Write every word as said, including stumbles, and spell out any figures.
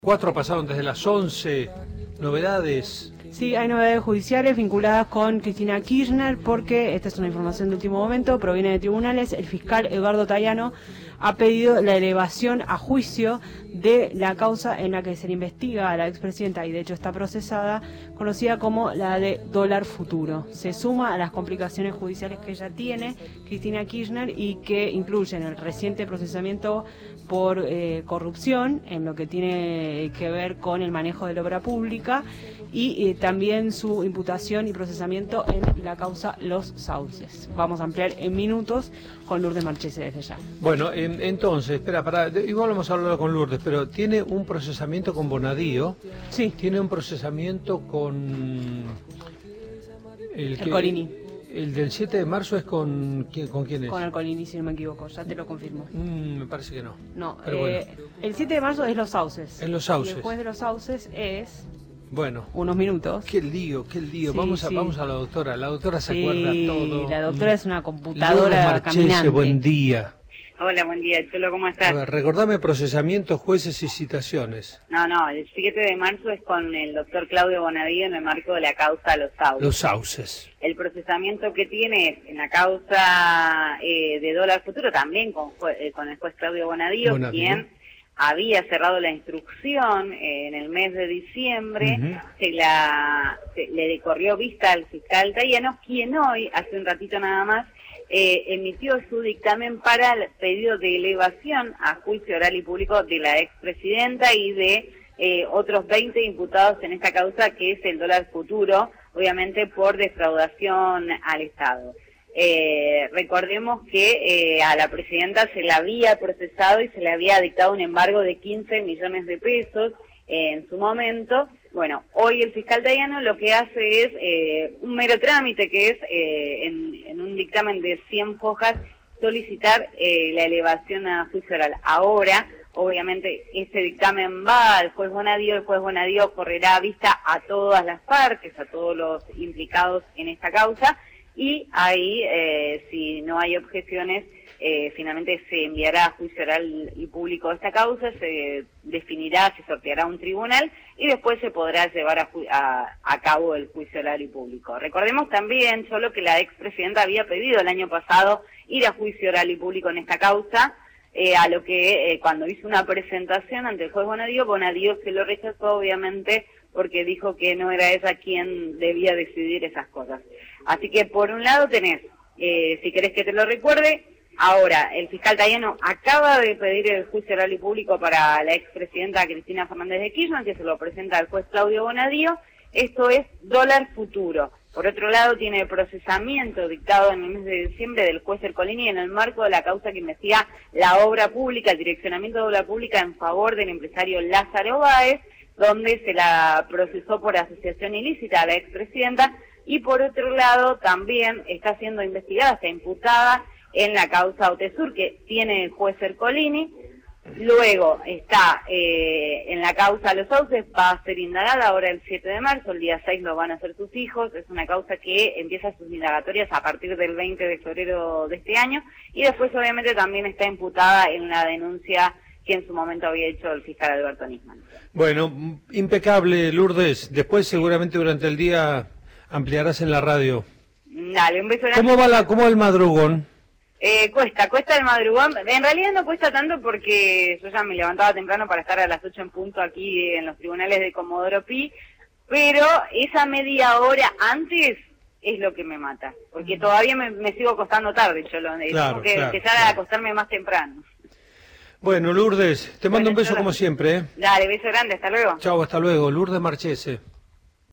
Cuatro pasaron desde las once, novedades. Sí, hay novedades judiciales vinculadas con Cristina Kirchner porque, esta es una información de último momento, proviene de tribunales. El fiscal Eduardo Tayano ha pedido la elevación a juicio de la causa en la que se le investiga a la expresidenta, y de hecho está procesada, conocida como la de dólar futuro. Se suma a las complicaciones judiciales que ella tiene, Cristina Kirchner, y que incluyen el reciente procesamiento por eh, corrupción, en lo que tiene que ver con el manejo de la obra pública, y eh, también su imputación y procesamiento en la causa Los Sauces. Vamos a ampliar en minutos con Lourdes Marchese desde ya. Bueno, en, entonces, espera, para, igual vamos a hablar con Lourdes, pero tiene un procesamiento con Bonadío. Sí. Tiene un procesamiento con... El, que, Ercolini. El del siete de marzo es con... ¿quién, con quién es? Con Ercolini, si no me equivoco, ya te lo confirmo. Mm, me parece que no. No, pero eh, bueno. El siete de marzo es Los Sauces. En Los Sauces. Y el juez de Los Sauces es... Bueno, unos minutos. Qué lío, qué lío. Sí, vamos a sí. vamos a la doctora. La doctora se Sí, acuerda todo. La doctora mm. es una computadora Lourdes Marchese, caminante. buen día. Hola, buen día, Cholo, ¿cómo estás? A ver, recordame procesamientos, jueces y citaciones. No, no, el siete de marzo es con el doctor Claudio Bonadío en el marco de la causa Los Sauces. Los Sauces. El procesamiento que tiene es en la causa eh, de dólar futuro, también con, jue- eh, con el juez Claudio Bonadío, Bonadío. quien había cerrado la instrucción eh, en el mes de diciembre. Uh-huh. se la se, le decorrió vista al fiscal Tayano, quien hoy, hace un ratito nada más, eh, emitió su dictamen para el pedido de elevación a juicio oral y público de la expresidenta y de eh, otros veinte imputados en esta causa, que es el dólar futuro, obviamente por defraudación al Estado. Eh, recordemos que eh, a la presidenta se la había procesado y se le había dictado un embargo de quince millones de pesos eh, en su momento. Bueno, hoy el fiscal Tayano lo que hace es eh, un mero trámite, que es eh, en, en un dictamen de cien hojas solicitar eh, la elevación a juicio oral. Ahora, obviamente, este dictamen va al juez Bonadío, el juez Bonadío correrá vista a todas las partes, a todos los implicados en esta causa, y ahí, eh, si no hay objeciones, eh, finalmente se enviará a juicio oral y público esta causa, se definirá, se sorteará un tribunal y después se podrá llevar a, a, a cabo el juicio oral y público. Recordemos también, solo que la expresidenta había pedido el año pasado ir a juicio oral y público en esta causa, eh, a lo que eh, cuando hizo una presentación ante el juez Bonadío, Bonadío se lo rechazó, obviamente, porque dijo que no era ella quien debía decidir esas cosas. Así que por un lado tenés, eh, si querés que te lo recuerde, ahora el fiscal Tayano acaba de pedir el juicio oral y público para la expresidenta Cristina Fernández de Kirchner, que se lo presenta al juez Claudio Bonadío. Esto es dólar futuro. Por otro lado, tiene el procesamiento dictado en el mes de diciembre del juez Ercolini en el marco de la causa que investiga la obra pública, el direccionamiento de obra pública en favor del empresario Lázaro Báez, donde se la procesó por asociación ilícita a la expresidenta, y por otro lado también está siendo investigada, está imputada en la causa Otesur, que tiene el juez Ercolini. Luego está eh, en la causa Los Sauces, va a ser indagada ahora el siete de marzo, el día seis lo van a hacer sus hijos. Es una causa que empieza sus indagatorias a partir del veinte de febrero de este año, y después obviamente también está imputada en la denuncia que en su momento había hecho el fiscal Alberto Nisman. Bueno, impecable, Lourdes. Después seguramente durante el día ampliarás en la radio. Dale, un beso grande. ¿Cómo va la, cómo va el madrugón? Eh, cuesta, cuesta el madrugón. En realidad no cuesta tanto porque yo ya me levantaba temprano para estar a las ocho en punto aquí en los tribunales de Comodoro Pi, pero esa media hora antes es lo que me mata, porque todavía me, me sigo acostando tarde, yo lo Claro, tengo que claro, empezar claro. a acostarme más temprano. Bueno, Lourdes, te mando Bueno, un beso Cholo. como siempre. ¿eh? Dale, beso grande, hasta luego. Chau, hasta luego. Lourdes Marchese.